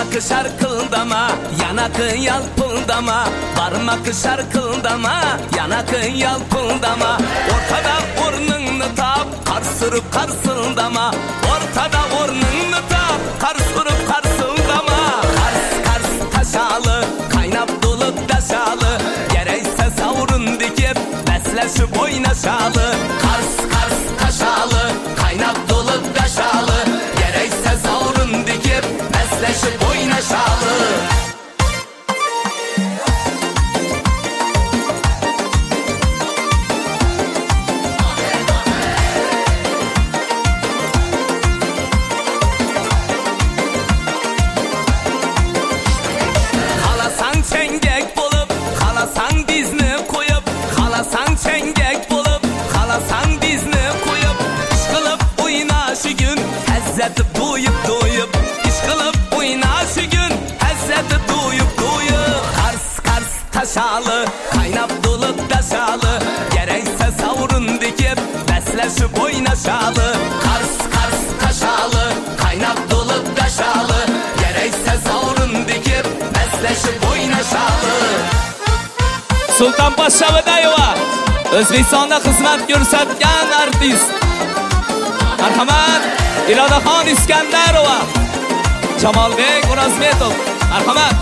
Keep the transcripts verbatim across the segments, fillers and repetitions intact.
Parmak şarkıldama, yanakın yalpıldama. Parmak şarkıldama, yanakın yalpıldama. Ortada burnunu tap, karsırıp karsıldama. Ortada burnunu tap, karsırıp karsıldama. Kars kars taşalı, kaynap dolu taşalı. Gerekse savrun dikip, besleşip oynaşalı. Kars kars taşalı, kaynap dolu taşalı. Gerekse savrun dikip, besleşip oynaşalı. Çengek bulup, kalasan dizini koyup. Kalasan çengek bulup, kalasan dizini koyup. İş kılıp oynaşı gün, hezzeti duyup duyup. İş kılıp oynaşı gün, hezzeti duyup duyup. Kars kars taşalı, kaynap dolu taşalı. Gerekse savrun dikip, besleşip oynaşalı. Kars kars taşalı, kaynap dolu taşalı. Gerekse savrun dikip, besleşip oynaşalı. Sultan Shavadayeva, O'zbekistonda xizmat ko'rsatgan artist. Marhamat, Ilodaxon Iskandarova, Jamolbek O'razmetov. Marhamat.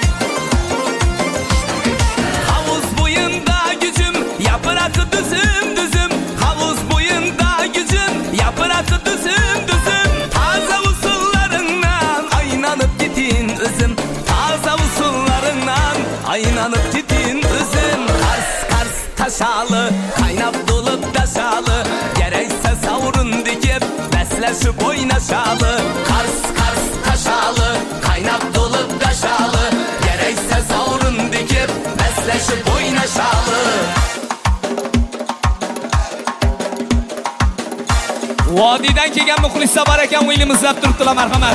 Havuz bo'yinda gücüm, yaprakı düzüm düzüm. Havuz bo'yinda gücüm, yaprakı düzüm düzüm. Taze usullarından aynanıp gitin özüm. Taze usullarından aynanıp gitin özüm. Kars kars taşalı, kaynap dolu taşalı. Gerekse savrun dikip, besleşip oynaşalı. Kars kars taşalı, kaynap dolu taşalı. Gerekse savrun dikip, besleşip oynaşalı. Vodiydan kelgan muxlislar bor ekan, o'yinni izlab turibdilar. Marhamat.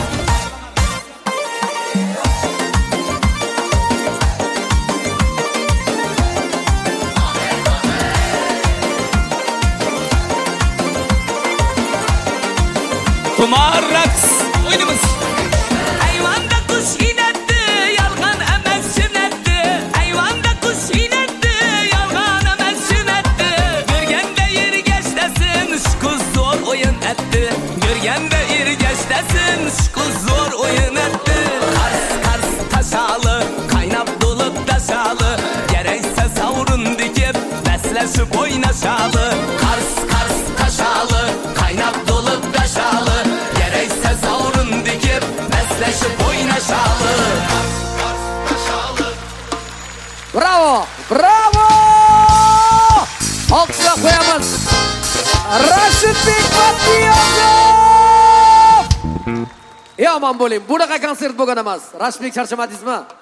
Kumar raks o'ynaymiz. Ayvonda qush inatdi, yolg'on emas sunnatdi. Ayvonda qush inatdi, yolg'on emas sunnatdi. Ko'rganda ergashdasin, shu zo'r o'yin etdi. Ko'rganda ergashdasin, shu zo'r o'yin etdi. Kars kars taşalı, kaynap dolu taşalı. Gerekse savrun dikip, besleşip oynaşalı. Kars kars taşalı, kaynap dolu taşalı. Gerekse savrun dikip, besleşip oynaşalı. Bravo, bravo! Alkışlar koyamaz. Rashidbek Matiyozov! Ey aman bo'ling, bunaqa konsert bo'lgan emas. Rashidbek charchamadingizmi?